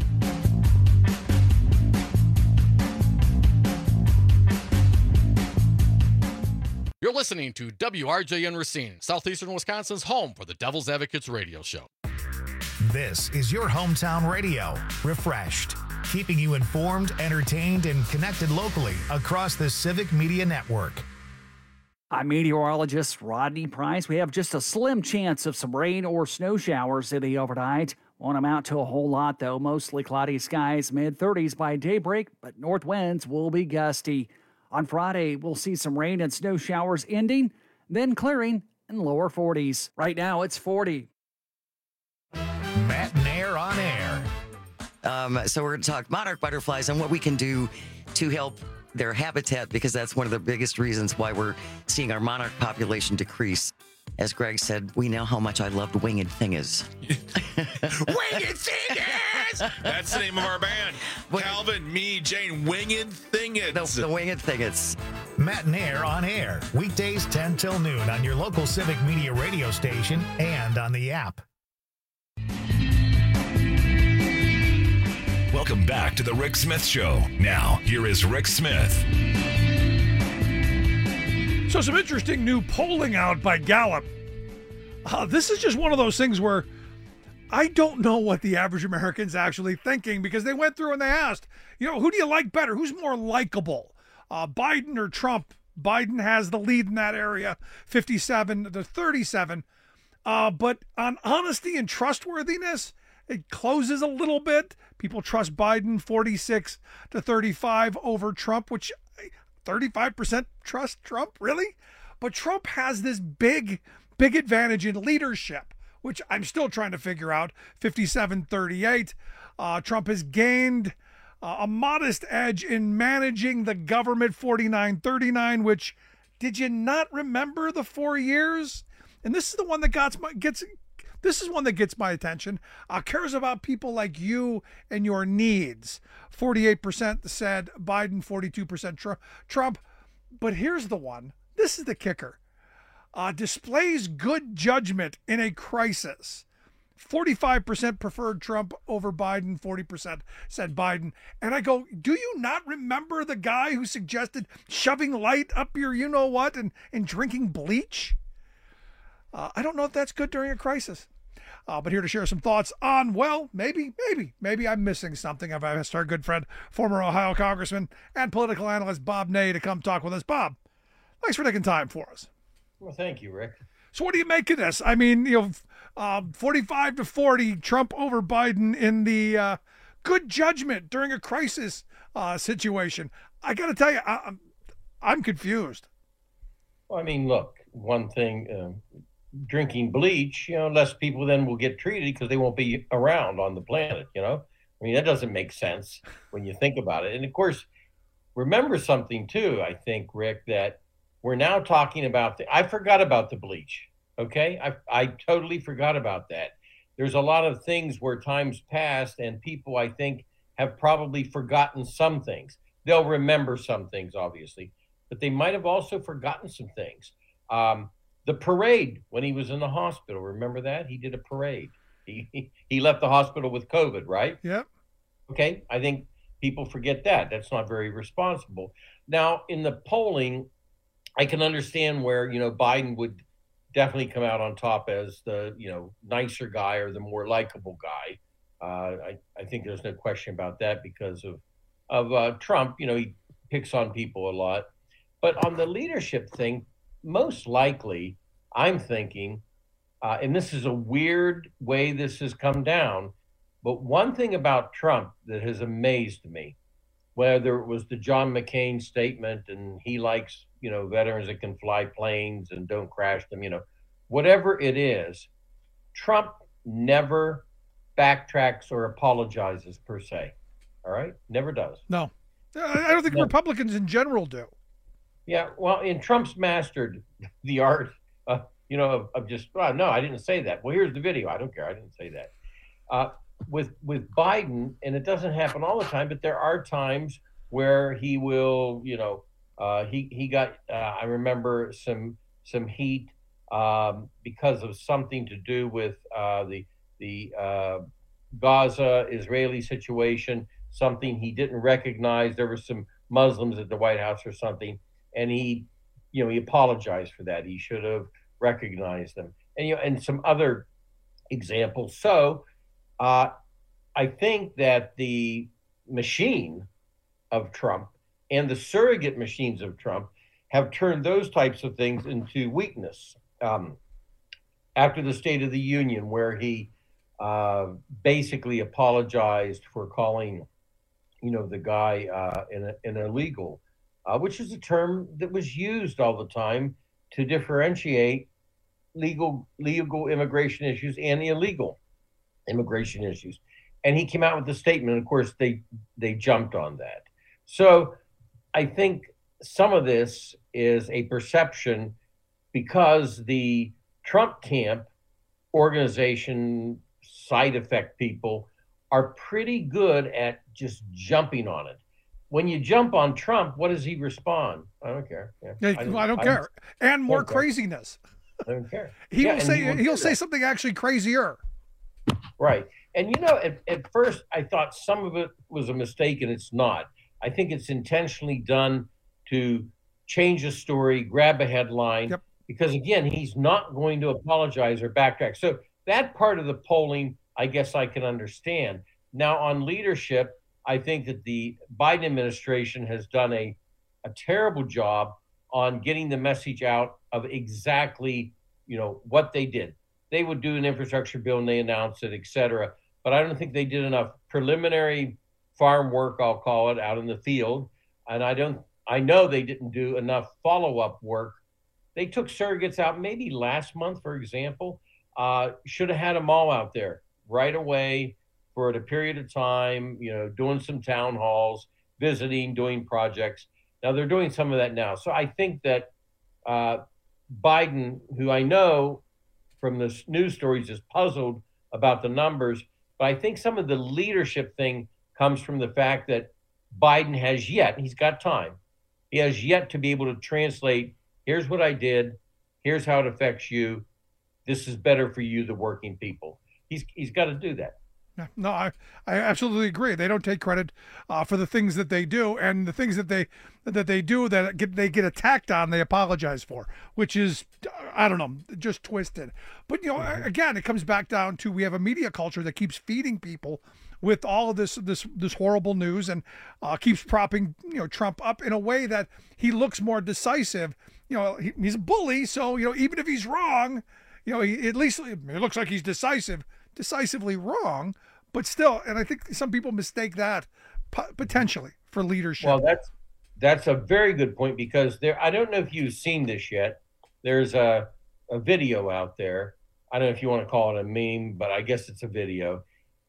You're listening to W R J N Racine, Southeastern Wisconsin's home for the Devil's Advocates radio show. This is your hometown radio, refreshed, keeping you informed, entertained, and connected locally across the Civic Media Network. I'm meteorologist Rodney Price. We have just a slim chance of some rain or snow showers in the overnight. Won't amount to a whole lot, though. Mostly cloudy skies, mid thirties by daybreak, but north winds will be gusty. On Friday, we'll see some rain and snow showers ending, then clearing in lower forties. Right now, it's forty. Matt and Air on Air. Um, so we're going to talk monarch butterflies and what we can do to help their habitat, because that's one of the biggest reasons why we're seeing our monarch population decrease. As Greg said, we know how much I loved Winged Thingers. Winged Thingers! That's the name of our band. Calvin, me, Jane, Winged Thingers. The, the Winged Thingers. Matt and Air on Air. Weekdays ten till noon on your local Civic Media radio station and on the app. Welcome back to the Rick Smith Show. Now, here is Rick Smith. So some interesting new polling out by Gallup. Uh, this is just one of those things where I don't know what the average American's actually thinking, because they went through and they asked, you know, who do you like better? Who's more likable, uh, Biden or Trump? Biden has the lead in that area, fifty-seven to thirty-seven. Uh, but on honesty and trustworthiness, it closes a little bit. People trust Biden forty-six to thirty-five over Trump, which thirty-five percent trust Trump, really? But Trump has this big, big advantage in leadership, which I'm still trying to figure out, fifty-seven thirty-eight. Uh, Trump has gained uh, a modest edge in managing the government, forty-nine thirty-nine, which, did you not remember the four years? And this is the one that gets my, gets... This is one that gets my attention. Uh, cares about people like you and your needs. forty-eight percent said Biden, forty-two percent tr- Trump. But here's the one. This is the kicker. Uh, displays good judgment in a crisis. forty-five percent preferred Trump over Biden. forty percent said Biden. And I go, do you not remember the guy who suggested shoving light up your you-know-what and, and drinking bleach? Uh, I don't know if that's good during a crisis. Uh, but here to share some thoughts on, well, maybe, maybe, maybe I'm missing something. I've asked our good friend, former Ohio Congressman and political analyst Bob Ney to come talk with us. Bob, thanks for taking time for us. Well, thank you, Rick. So what do you make of this? I mean, you know, uh, forty-five to forty, Trump over Biden in the uh, good judgment during a crisis uh, situation. I got to tell you, I, I'm, I'm confused. Well, I mean, look, one thing, um, drinking bleach, you know, less people then will get treated because they won't be around on the planet, you know. I mean, that doesn't make sense when you think about it. And of course, remember something too, I think, Rick, that we're now talking about the, I forgot about the bleach. Okay. I, I totally forgot about that. There's a lot of things where times passed and people, I think, have probably forgotten some things. They'll remember some things, obviously, but they might have also forgotten some things. Um, the parade when he was in the hospital, remember that? He did a parade. He, he left the hospital with COVID, right? Yep. Okay. I think people forget that. That's not very responsible. Now, in the polling, I can understand where, you know, Biden would definitely come out on top as the, you know, nicer guy or the more likable guy. Uh, I, I think there's no question about that because of, of uh, Trump. You know, he picks on people a lot. But on the leadership thing, most likely, I'm thinking, uh, and this is a weird way this has come down, but one thing about Trump that has amazed me, whether it was the John McCain statement and he likes, you know, veterans that can fly planes and don't crash them, you know, whatever it is, Trump never backtracks or apologizes per se. All right? Never does. No. I don't think no. Republicans in general do. Yeah, well, and Trump's mastered the art, uh, you know, of, of just, well, no, I didn't say that. Well, here's the video. I don't care. I didn't say that. Uh, with with Biden, and it doesn't happen all the time, but there are times where he will, you know, uh, he he got, uh, I remember some some heat um, because of something to do with uh, the the uh, Gaza Israeli situation, something he didn't recognize. There were some Muslims at the White House or something, and he, you know, he apologized for that. He should have recognized them, and you know, and some other examples. So. Uh, I think that the machine of Trump and the surrogate machines of Trump have turned those types of things into weakness. Um, after the State of the Union, where he uh, basically apologized for calling, you know, the guy uh, an, an illegal, uh, which is a term that was used all the time to differentiate legal legal immigration issues and the illegal immigration issues. And he came out with a statement. Of course, they they jumped on that. So I think some of this is a perception because the Trump camp organization side effect people are pretty good at just jumping on it. When you jump on Trump, what does he respond? I don't care. Yeah, yeah, I, don't, I don't care. I don't, and more don't craziness. I don't care. He yeah, will say he he'll say something actually crazier. Right. And, you know, at, at first I thought some of it was a mistake, and it's not. I think it's intentionally done to change a story, grab a headline, yep. because, again, he's not going to apologize or backtrack. So that part of the polling, I guess I can understand. Now, on leadership, I think that the Biden administration has done a, a terrible job on getting the message out of exactly, you know, what they did. They would do an infrastructure bill and they announced it, et cetera. But I don't think they did enough preliminary farm work, I'll call it, out in the field. And I don't, I know they didn't do enough follow-up work. They took surrogates out maybe last month, for example. Uh, should have had them all out there right away for a period of time, you know, doing some town halls, visiting, doing projects. Now they're doing some of that now. So I think that uh, Biden, who I know from the news stories is puzzled about the numbers, but I think some of the leadership thing comes from the fact that Biden has yet, he's got time, he has yet to be able to translate, here's what I did, here's how it affects you, this is better for you, the working people. He's he's got to do that. No, I, I absolutely agree. They don't take credit uh, for the things that they do, and the things that they that they do that get, they get attacked on, they apologize for, which is, I don't know, just twisted. But, you know, mm-hmm. again, it comes back down to we have a media culture that keeps feeding people with all of this this this horrible news and uh, keeps propping, you know, Trump up in a way that he looks more decisive. You know, he, he's a bully, so, you know, even if he's wrong, you know, he, at least it looks like he's decisive, decisively wrong. But still, and I think some people mistake that potentially for leadership. Well, that's that's a very good point, because there, I don't know if you've seen this yet. There's a, a video out there. I don't know if you want to call it a meme, but I guess it's a video.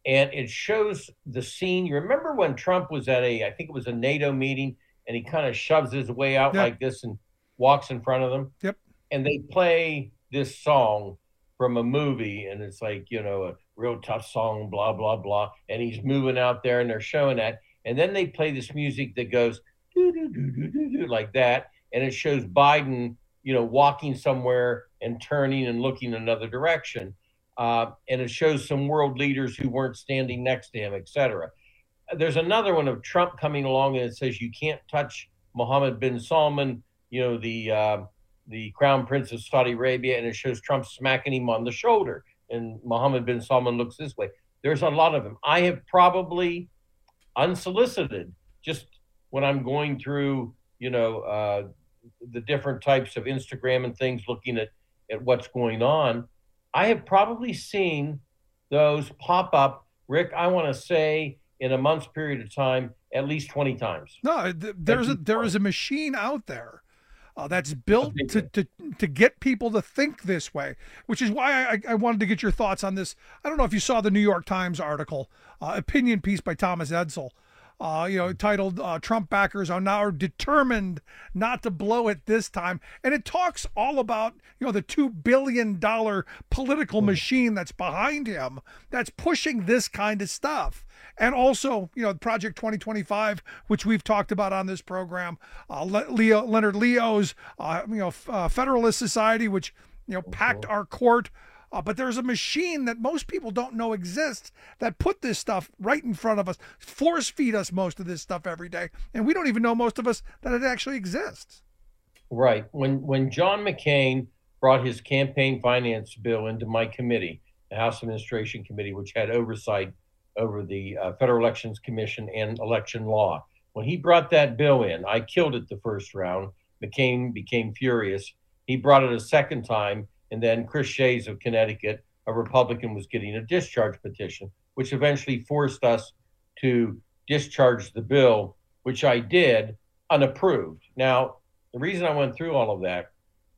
and it shows the scene. You remember when Trump was at a, I think it was a NATO meeting, and he kind of shoves his way out Yep. like this and walks in front of them? Yep. And they play this song from a movie, and it's like, you know, a real tough song, blah, blah, blah. And he's moving out there, and they're showing that. And then they play this music that goes doo, doo, doo, doo, doo, doo, like that. And it shows Biden, you know, walking somewhere and turning and looking another direction. Uh, and it shows some world leaders who weren't standing next to him, et cetera. There's another one of Trump coming along, and it says you can't touch Mohammed bin Salman, you know, the uh, the crown prince of Saudi Arabia, and it shows Trump smacking him on the shoulder, and Mohammed bin Salman looks this way. There's a lot of them. I have probably unsolicited, just when I'm going through, you know, uh, the different types of Instagram and things, looking at, at what's going on, I have probably seen those pop up, Rick, I want to say in a month's period of time, at least twenty times. No, th- there's a, there is a machine out there uh, that's built to, to to get people to think this way, which is why I, I wanted to get your thoughts on this. I don't know if you saw the New York Times article, uh, opinion piece by Thomas Edsall, uh, you know, titled uh, Trump backers are now determined not to blow it this time. And it talks all about, you know, the two billion dollars political machine that's behind him, that's pushing this kind of stuff. And also, you know, Project twenty twenty-five, which we've talked about on this program, uh, Leo, Leonard Leo's, uh, you know, uh, Federalist Society, which, you know, packed our court. Uh, but there's a machine that most people don't know exists that put this stuff right in front of us, force feed us most of this stuff every day. And we don't even know, most of us, that it actually exists. Right. When when John McCain brought his campaign finance bill into my committee, the House Administration Committee, which had oversight over the uh, Federal Elections Commission and election law, when he brought that bill in, I killed it the first round. McCain became furious. He brought it a second time. And then Chris Shays of Connecticut, a Republican, was getting a discharge petition, which eventually forced us to discharge the bill, which I did, unapproved. Now, the reason I went through all of that,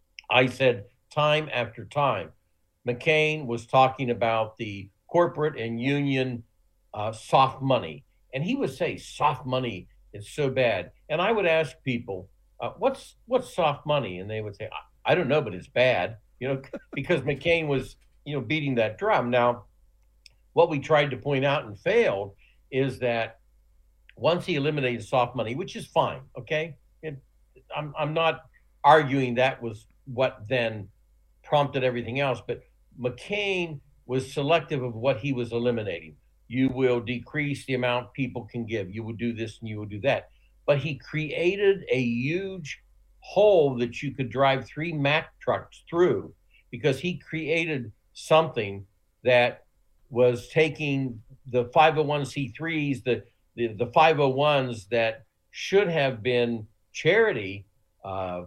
I said time after time, McCain was talking about the corporate and union uh, soft money. And he would say, soft money is so bad. And I would ask people, uh, what's what's soft money? And they would say, I, I don't know, but it's bad. You know, because McCain was, you know, beating that drum. Now, what we tried to point out and failed is that once he eliminated soft money, which is fine, okay? It, I'm, I'm not arguing that was what then prompted everything else, but McCain was selective of what he was eliminating. You will decrease the amount people can give. You will do this and you will do that. But he created a huge hole that you could drive three Mack trucks through, because he created something that was taking the five oh one c threes, the, the, the five oh ones that should have been charity uh,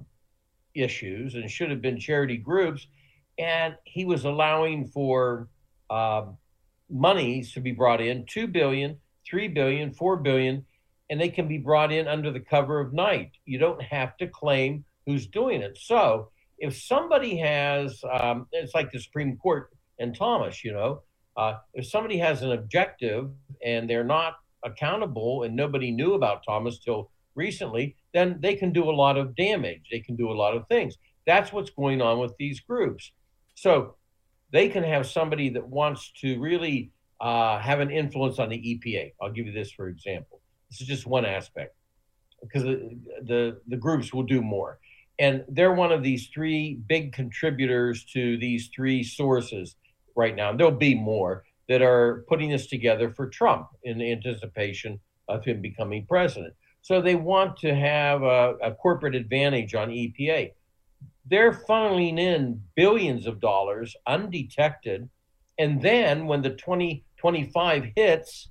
issues and should have been charity groups, and he was allowing for uh, monies to be brought in, two billion dollars, three billion dollars, four billion dollars, and they can be brought in under the cover of night. You don't have to claim who's doing it. So if somebody has, um, it's like the Supreme Court and Thomas, you know, uh, if somebody has an objective and they're not accountable and nobody knew about Thomas till recently, then they can do a lot of damage. They can do a lot of things. That's what's going on with these groups. So they can have somebody that wants to really uh, have an influence on the E P A. I'll give you this, for example. This is just one aspect, because the, the the groups will do more. And they're one of these three big contributors to these three sources right now. And there'll be more that are putting this together for Trump in anticipation of him becoming president. So they want to have a, a corporate advantage on E P A. They're funneling in billions of dollars undetected. And then when the twenty twenty-five hits,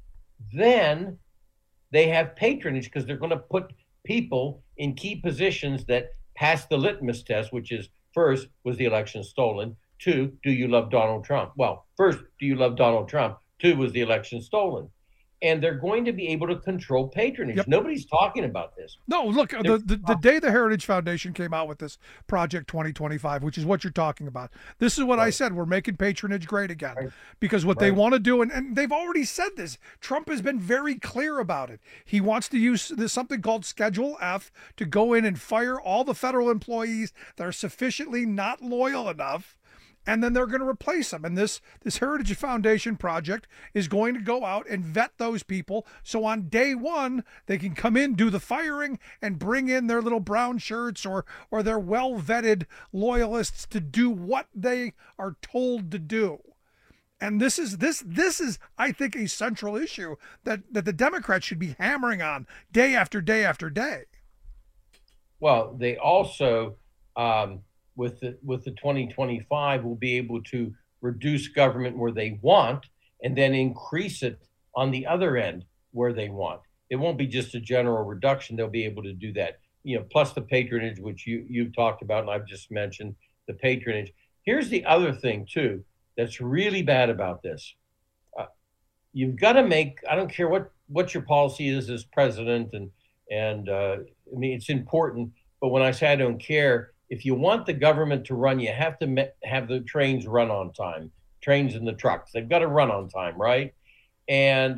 then they have patronage, because they're going to put people in key positions that pass the litmus test, which is, first, was the election stolen? Two, do you love Donald Trump? Well, first, do you love Donald Trump? Two, was the election stolen? and they're going to be able to control patronage. Yep. Nobody's talking about this. No, look, the, the, the day the Heritage Foundation came out with this Project twenty twenty-five, which is what you're talking about, this is what right. I said, we're making patronage great again. Right. Because what right. they want to do, and, and they've already said this, Trump has been very clear about it. He wants to use this, something called Schedule F to go in and fire all the federal employees that are sufficiently not loyal enough, and then they're going to replace them. And this, this Heritage Foundation project is going to go out and vet those people. So on day one, they can come in, do the firing, and bring in their little brown shirts or, or their well-vetted loyalists to do what they are told to do. And this is, this, this is, I think, a central issue that, that the Democrats should be hammering on day after day after day. Well, they also, um, with the with the twenty twenty-five, will be able to reduce government where they want and then increase it on the other end where they want. It won't be just a general reduction. They'll be able to do that, you know, plus the patronage, which you, you've talked about, and I've just mentioned the patronage. Here's the other thing, too, that's really bad about this. Uh, you've got to make, I don't care what, what your policy is as president, and, and uh, I mean, it's important, but when I say I don't care, if you want the government to run, you have to me- have the trains run on time, trains and the trucks. They've got to run on time, right? And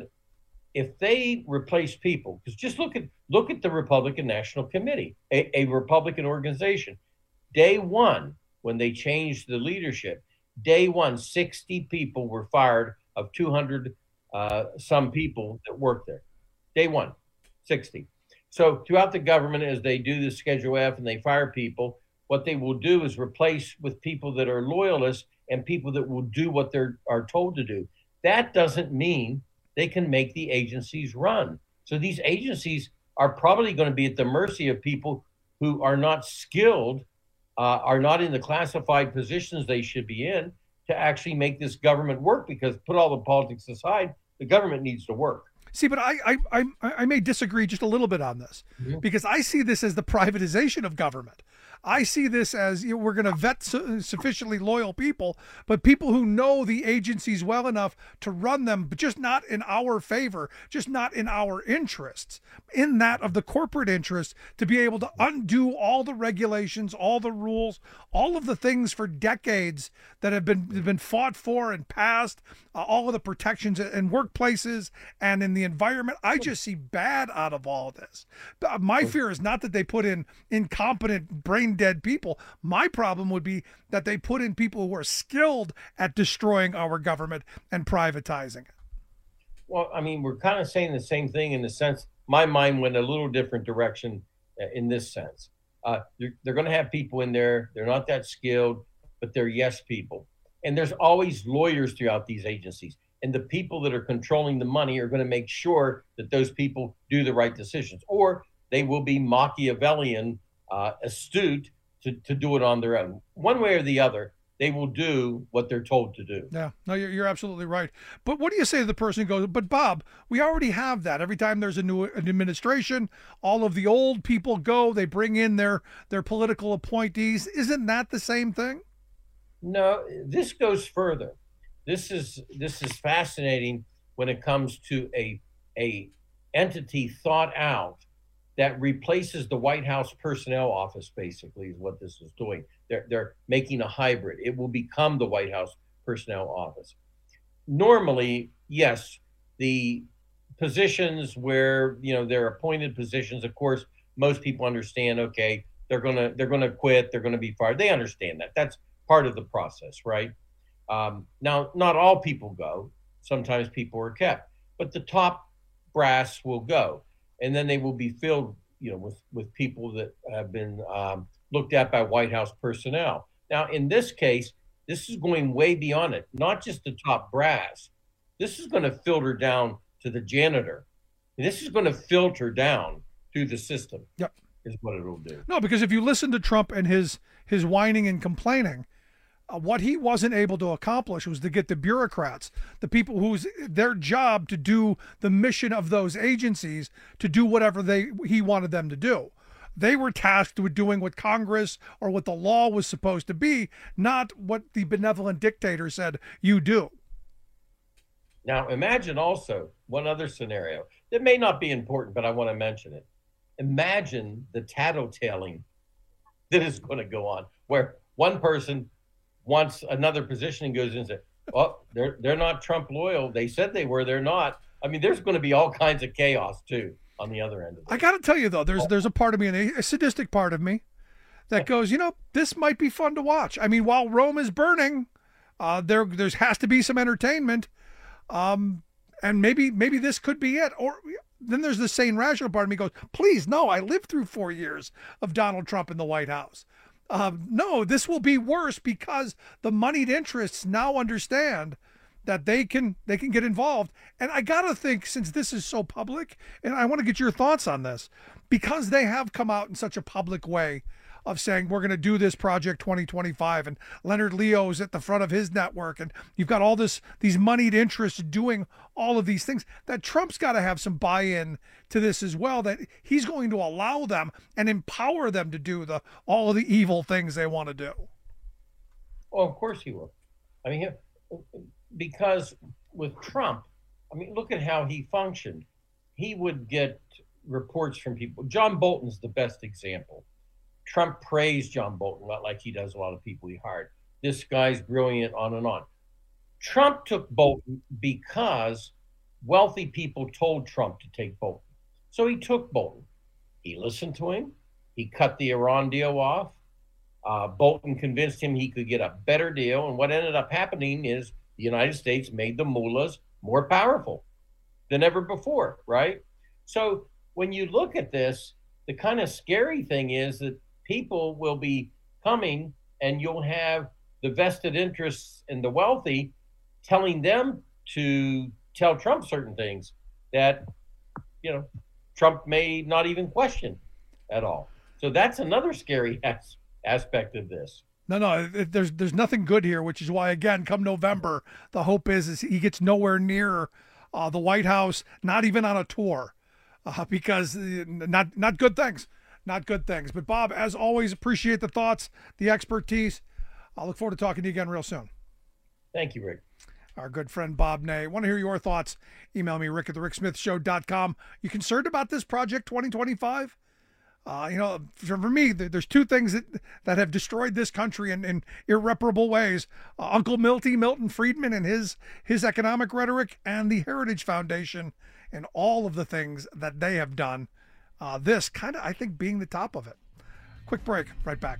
if they replace people, because just look at look at the Republican National Committee, a, a Republican organization. Day one, when they changed the leadership, day one, sixty people were fired of two hundred uh, some people that worked there. Day one, sixty. So throughout the government, as they do the Schedule F and they fire people, what they will do is replace with people that are loyalists and people that will do what they are told to do. That doesn't mean they can make the agencies run. So these agencies are probably going to be at the mercy of people who are not skilled, uh, are not in the classified positions they should be in to actually make this government work, because put all the politics aside, the government needs to work. See, but I, I, I, I may disagree just a little bit on this, mm-hmm. because I see this as the privatization of government. I see this as, you know, we're going to vet su- sufficiently loyal people, but people who know the agencies well enough to run them, but just not in our favor, just not in our interests, in that of the corporate interests, to be able to undo all the regulations, all the rules, all of the things for decades that have been have been fought for and passed, uh, all of the protections in workplaces and in the environment. I just see bad out of all of this. My fear is not that they put in incompetent, brain dead people. My problem would be that they put in people who are skilled at destroying our government and privatizing it. Well, I mean, we're kind of saying the same thing in the sense, my mind went a little different direction in this sense. Uh, they're they're going to have people in there. They're not that skilled, but they're yes people. And there's always lawyers throughout these agencies. And the people that are controlling the money are going to make sure that those people do the right decisions, or they will be Machiavellian, uh, astute to, to do it on their own. One way or the other, they will do what they're told to do. Yeah, no, you're, you're absolutely right. But what do you say to the person who goes, but Bob, we already have that. Every time there's a new administration, all of the old people go, they bring in their, their political appointees. Isn't that the same thing? No, this goes further. This is this is fascinating when it comes to a a entity thought out that replaces the White House Personnel Office, basically, is what this is doing. They're, they're making a hybrid. It will become the White House Personnel Office. Normally, yes, the positions where, you know, they're appointed positions, of course, most people understand, okay, they're gonna they're gonna quit, they're gonna be fired. They understand that. That's part of the process, right? Um, now, not all people go. Sometimes people are kept, but the top brass will go. And then they will be filled, you know, with, with people that have been um, looked at by White House personnel. Now, in this case, this is going way beyond it. Not just the top brass. This is going to filter down to the janitor. And this is going to filter down through the system. Yep, is what it'll do. No, because if you listen to Trump and his his whining and complaining, Uh, what he wasn't able to accomplish was to get the bureaucrats, the people whose their job to do the mission of those agencies, to do whatever they he wanted them to do. They were tasked with doing what Congress or what the law was supposed to be, not what the benevolent dictator said you do. Now, imagine also one other scenario that may not be important, but I want to mention it. Imagine the tattletaling that is going to go on, where one person wants another position and goes in and says, well, they're, they're not Trump loyal. They said they were, they're not. I mean, there's going to be all kinds of chaos, too, on the other end of it. I got to tell you, though, there's there's a part of me, a sadistic part of me, that goes, you know, this might be fun to watch. I mean, while Rome is burning, uh, there there has to be some entertainment, um, and maybe maybe this could be it. Or then there's the sane, rational part of me goes, please, no, I lived through four years of Donald Trump in the White House. Uh, no, this will be worse because the moneyed interests now understand that they can they can get involved. And I got to think, since this is so public, and I want to get your thoughts on this, because they have come out in such a public way of saying, we're going to do this Project twenty twenty-five, and Leonard Leo's at the front of his network, and you've got all this these moneyed interests doing all of these things, that Trump's got to have some buy-in to this as well, that he's going to allow them and empower them to do the all of the evil things they want to do. Well, of course he will. I mean, because with Trump, I mean, look at how he functioned. He would get reports from people. John Bolton's the best example. Trump praised John Bolton, not like he does a lot of people he hired. This guy's brilliant, on and on. Trump took Bolton because wealthy people told Trump to take Bolton. So he took Bolton. He listened to him. He cut the Iran deal off. Uh, Bolton convinced him he could get a better deal. And what ended up happening is the United States made the mullahs more powerful than ever before, right? So when you look at this, the kind of scary thing is that people will be coming and you'll have the vested interests in the wealthy telling them to tell Trump certain things that, you know, Trump may not even question at all. So that's another scary as- aspect of this. No, no, there's there's nothing good here, which is why, again, come November, the hope is, is he gets nowhere near uh, the White House, not even on a tour, uh, because not not good things. Not good things. But, Bob, as always, appreciate the thoughts, the expertise. I'll look forward to talking to you again real soon. Thank you, Rick. Our good friend Bob Ney. Want to hear your thoughts? Email me, rick at the rick smith show dot com. You concerned about this Project twenty twenty-five? Uh, you know, for, for me, there's two things that, that have destroyed this country in, in irreparable ways. Uh, Uncle Milty, Milton Friedman, and his, his economic rhetoric, and the Heritage Foundation, and all of the things that they have done. Uh, this kind of, I think, being the top of it. Quick break, right back.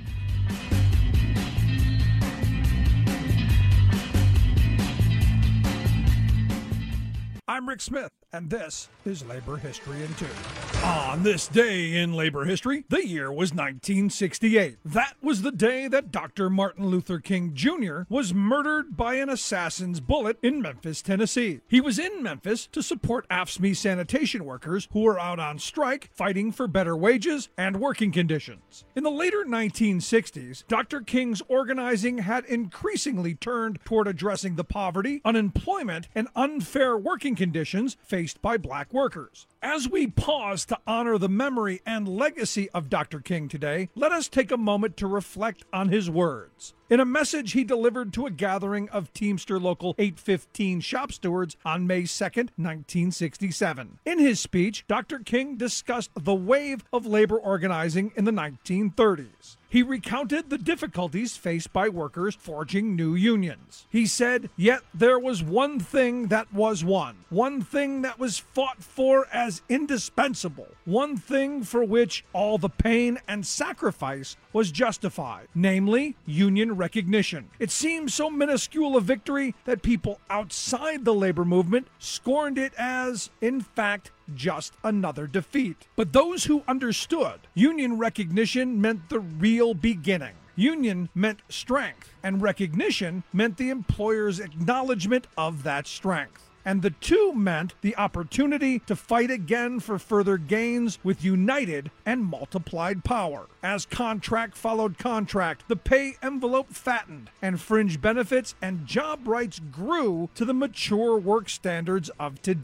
I'm Rick Smith, and this is Labor History in Two. On this day in labor history, the year was nineteen sixty-eight. That was the day that Doctor Martin Luther King Junior was murdered by an assassin's bullet in Memphis, Tennessee. He was in Memphis to support A F S C M E sanitation workers who were out on strike fighting for better wages and working conditions. In the later nineteen sixties, Doctor King's organizing had increasingly turned toward addressing the poverty, unemployment, and unfair working conditions faced by black workers. As we pause to honor the memory and legacy of Doctor King today, let us take a moment to reflect on his words. In a message he delivered to a gathering of Teamster Local eight fifteen shop stewards on May second, nineteen sixty-seven. In his speech, Doctor King discussed the wave of labor organizing in the nineteen thirties. He recounted the difficulties faced by workers forging new unions. He said, "Yet there was one thing that was won, one thing that was fought for as indispensable, one thing for which all the pain and sacrifice was justified, namely union recognition. It seemed so minuscule a victory that people outside the labor movement scorned it as, in fact, just another defeat. But those who understood union recognition meant the real beginning. Union meant strength, and recognition meant the employer's acknowledgement of that strength. And the two meant the opportunity to fight again for further gains with united and multiplied power. As contract followed contract, the pay envelope fattened, and fringe benefits and job rights grew to the mature work standards of today.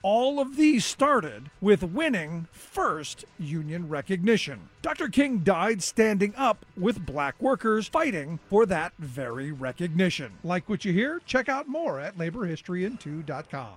all of these started with winning first union recognition. Doctor King died standing up with black workers fighting for that very recognition. Like what you hear? Check out more at labor history in two dot com.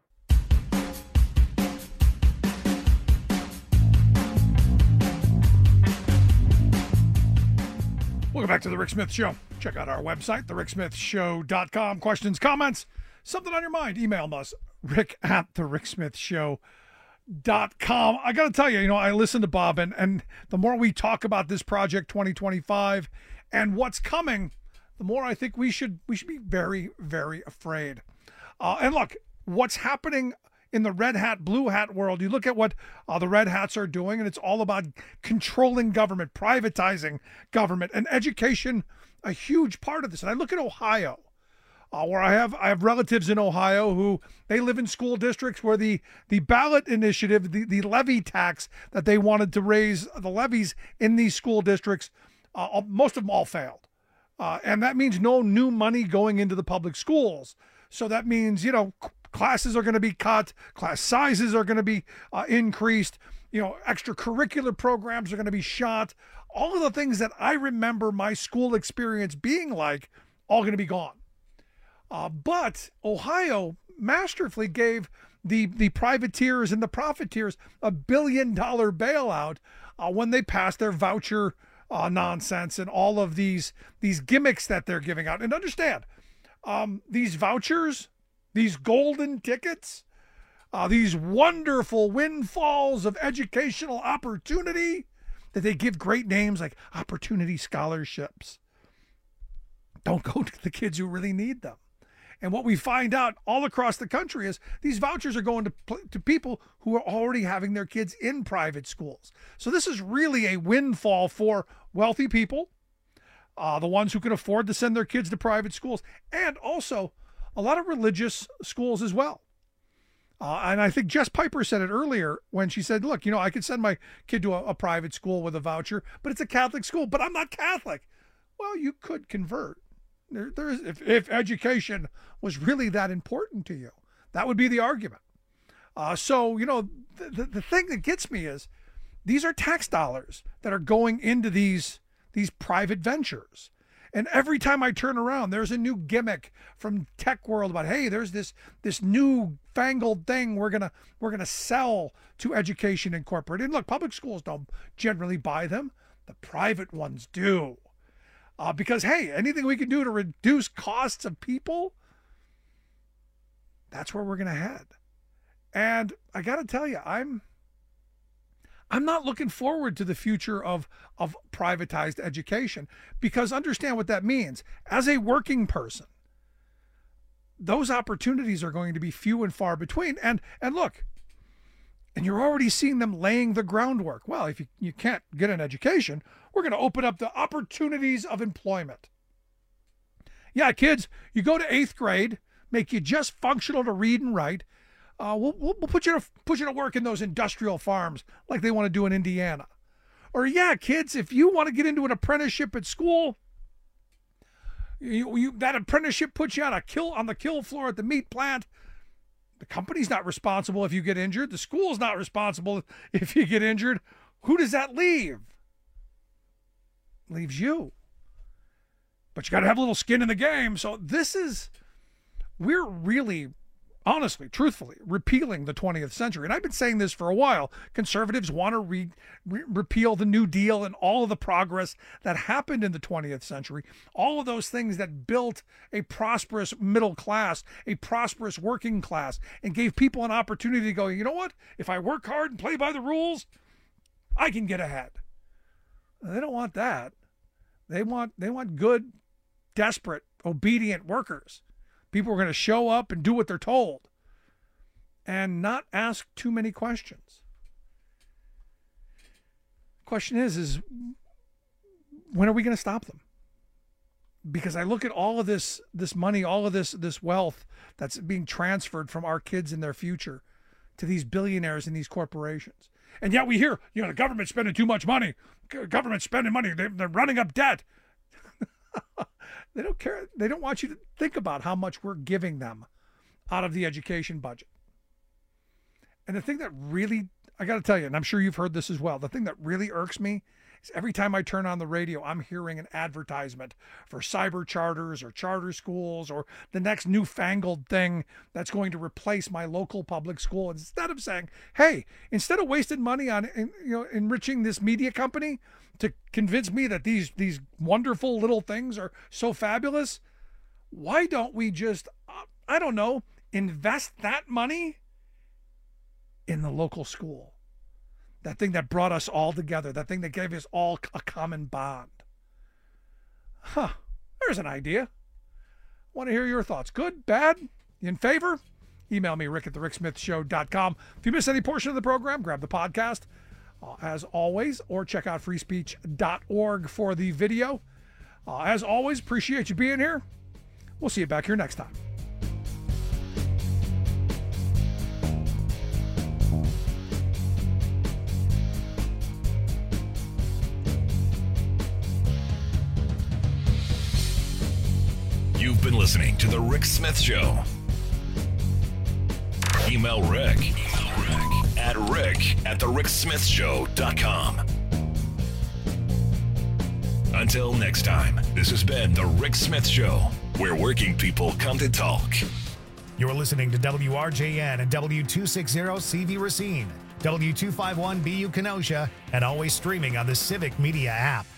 Welcome back to The Rick Smith Show. Check out our website, the rick smith show dot com. Questions, comments, something on your mind, email us, rick at the rick smith show dot com. I got to tell you, you know, I listen to Bob, and, and the more we talk about this project twenty twenty-five and what's coming, the more I think we should we should be very, very afraid. Uh, and look, what's happening in the red hat, blue hat world, you look at what uh, the red hats are doing, and it's all about controlling government, privatizing government, and education, a huge part of this. And I look at Ohio, uh, where I have I have relatives in Ohio who they live in school districts where the the ballot initiative, the, the levy tax that they wanted to raise, the levies in these school districts, uh, most of them all failed. Uh, and that means no new money going into the public schools. So that means, you know, classes are going to be cut, class sizes are going to be uh, increased, you know, extracurricular programs are going to be shot. All of the things that I remember my school experience being like, all going to be gone. Uh, but Ohio masterfully gave the, the privateers and the profiteers a billion dollar bailout uh, when they passed their voucher uh, nonsense and all of these, these gimmicks that they're giving out. And understand, um, these vouchers, these golden tickets, uh, these wonderful windfalls of educational opportunity that they give great names like opportunity scholarships, don't go to the kids who really need them. And what we find out all across the country is these vouchers are going to, to people who are already having their kids in private schools. So this is really a windfall for wealthy people, uh, the ones who can afford to send their kids to private schools, and also a lot of religious schools as well. Uh, and I think Jess Piper said it earlier when she said, look, you know, I could send my kid to a, a private school with a voucher, but it's a Catholic school, but I'm not Catholic. Well, you could convert. There, there is, if, if education was really that important to you, that would be the argument. Uh, so, you know, the, the, the thing that gets me is these are tax dollars that are going into these, these private ventures. And every time I turn around, there's a new gimmick from tech world about, hey, there's this this new fangled thing we're gonna we're gonna sell to education incorporated. And look, public schools don't generally buy them; the private ones do, uh, because hey, anything we can do to reduce costs of people, that's where we're gonna head. And I got to tell you, I'm. I'm not looking forward to the future of, of privatized education, because understand what that means. As a working person, those opportunities are going to be few and far between. And and look, and you're already seeing them laying the groundwork. Well, if you, you can't get an education, we're going to open up the opportunities of employment. Yeah, kids, you go to eighth grade, make you just functional to read and write. Uh, we'll, we'll put you to put you to work in those industrial farms like they want to do in Indiana. Or yeah, kids, if you want to get into an apprenticeship at school, you, you that apprenticeship puts you on a kill on the kill floor at the meat plant. The company's not responsible if you get injured. The school's not responsible if you get injured. Who does that leave? Leaves you. But you got to have a little skin in the game. So this is, we're really, honestly, truthfully, repealing the twentieth century. And I've been saying this for a while. Conservatives want to re- re- repeal the New Deal and all of the progress that happened in the twentieth century. All of those things that built a prosperous middle class, a prosperous working class, and gave people an opportunity to go, you know what? If I work hard and play by the rules, I can get ahead. They don't want that. They want, they want good, desperate, obedient workers. People are going to show up and do what they're told and not ask too many questions. Question is, is when are we going to stop them? Because I look at all of this, this money, all of this, this wealth that's being transferred from our kids and their future to these billionaires and these corporations. And yet we hear, you know, the government's spending too much money. Government's spending money. They're, they're running up debt. They don't care. They don't want you to think about how much we're giving them out of the education budget. And the thing that really, I got to tell you, and I'm sure you've heard this as well, the thing that really irks me is every time I turn on the radio, I'm hearing an advertisement for cyber charters or charter schools or the next newfangled thing that's going to replace my local public school. Instead of saying, hey, instead of wasting money on you know enriching this media company to convince me that these these wonderful little things are so fabulous, why don't we just, uh, I don't know, invest that money in the local school? That thing that brought us all together, that thing that gave us all a common bond. Huh, there's an idea. Want to hear your thoughts. Good, bad, in favor? Email me, rick at the rick smith show dot com. If you miss any portion of the program, grab the podcast, uh, as always, or check out free speech dot org for the video. Uh, as always, appreciate you being here. We'll see you back here next time. You've been listening to The Rick Smith Show. Email Rick, Email Rick at rick at the rick smith show dot com. Until next time, this has been The Rick Smith Show, where working people come to talk. You're listening to W R J N and W two sixty C V Racine, W two fifty-one B U Kenosha, and always streaming on the Civic Media app.